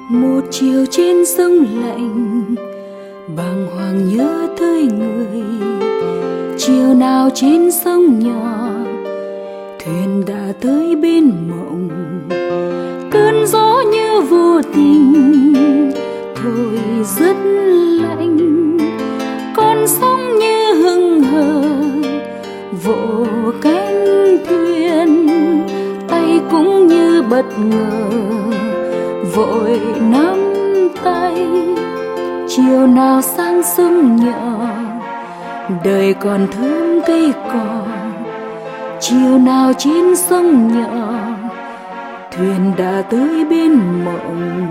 Một chiều trên sông lạnh, bàng hoàng nhớ tới người. Chiều nào trên sông nhỏ, thuyền đã tới bên mộng. Cơn gió như vô tình thổi rất lạnh, con sóng như hững hờ vỗ cánh thuyền. Tay cũng như bất ngờ vội nắm tay. Chiều nào sang sông nhỏ, đời còn thơm cây cỏ. Chiều nào trên sông nhỏ, thuyền đã tới bên mộng.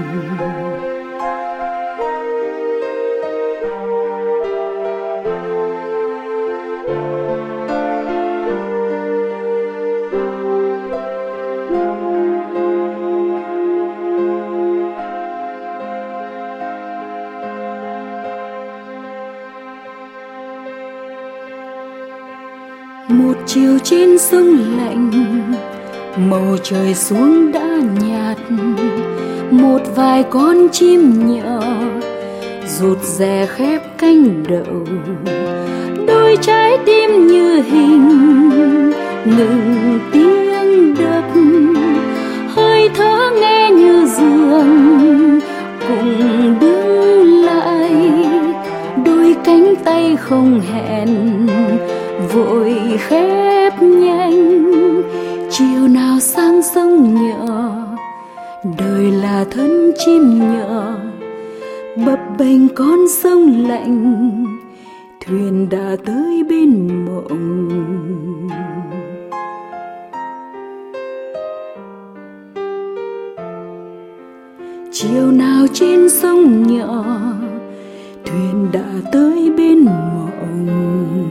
Một chiều trên sông lạnh, màu trời xuống đã nhạt. Một vài con chim nhỏ rụt rè khép cánh đậu. Đôi trái tim như hình ngừng tiếng đập. Hơi thở nghe như giường cùng đứng lại. Đôi cánh tay không hẹn vội khép nhanh. Chiều nào sang sông nhỏ, đời là thân chim nhỏ bập bênh con sông lạnh. Thuyền đã tới bên mộng. Chiều nào trên sông nhỏ, thuyền đã tới bên mộng.